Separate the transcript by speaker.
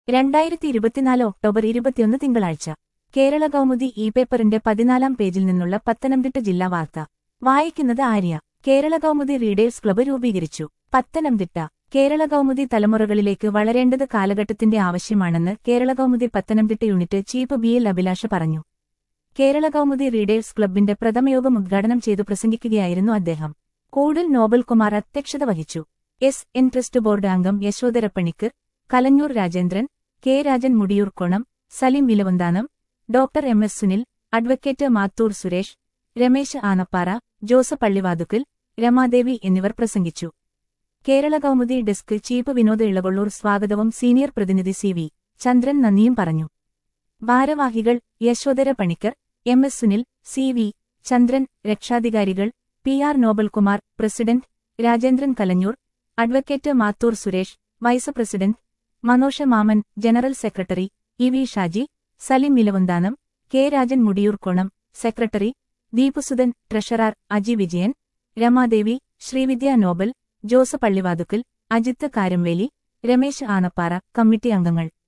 Speaker 1: 2024 October 21 തിങ്കളാഴ്ച കേരള കൗമുദി പേപ്പറിന്റെ 14-ാം പേജിൽ നിന്നുള്ള പത്തനംതിട്ട ജില്ലാ വാർത്ത വായിക്കുന്നത് ആര്യ. കേരള കൗമുദി റീഡേഴ്സ് ക്ലബ്ബ് രൂപീകരിച്ചു. പത്തനംതിട്ട. കേരള കൗമുദി തലമുറകളിലേക്ക് വളരേണ്ടത് കാലഘട്ടത്തിന്റെ ആവശ്യമാണെന്ന് Kerala Kaumudi Pathanamthitta unit chief BL Abhilasha പറഞ്ഞു. കേരള കൗമുദി റീഡേഴ്സ് ക്ലബ്ബിന്റെ പ്രഥമയോഗം ഉദ്ഘാടനം ചെയ്തു പ്രസംഗിക്കുകയായിരുന്നു അദ്ദേഹം. കൂടൽ നോബൽ കുമാർ അധ്യക്ഷത വഹിച്ചു. SN ട്രസ്റ്റ് ബോർഡ് അംഗം Yashodhara Panicker, Kalanjoor Rajendran, K Rajan Mudiyoorkonam, Salim Vilavanthanam, doctor MS Sunil, advocate Mathoor Suresh, Ramesh Anappara, Joseph Pallivathukkal, Ramadevi എന്നിവർ പ്രസംഗിച്ചു. കേരള കൗമുദി ഡെസ്ക് ചീഫ് വിനോദ് ഇളകൊള്ളൂർ സ്വാഗതവും സീനിയർ പ്രതിനിധി CV ചന്ദ്രൻ നന്ദിയും പറഞ്ഞു. ഭാരവാഹികൾ യശോധര പണിക്കർ, MS സുനിൽ, CV ചന്ദ്രൻ, രക്ഷാധികാരികൾ PR Nobelkumar, president Rajendran Kalanjoor, advocate Mathoor Suresh, vice president Manosha Mammen, general secretary EV Shaji, Salim Vilavanthanam, K Rajan Mudiyoorkonam, secretary ദീപുസുധൻ, treasurer Aji Vijayan, Ramadevi, Sreevidya Nobel, Jose Pallivathukkal, Ajith Karamveli, Ramesh Anappara, committee അംഗങ്ങൾ.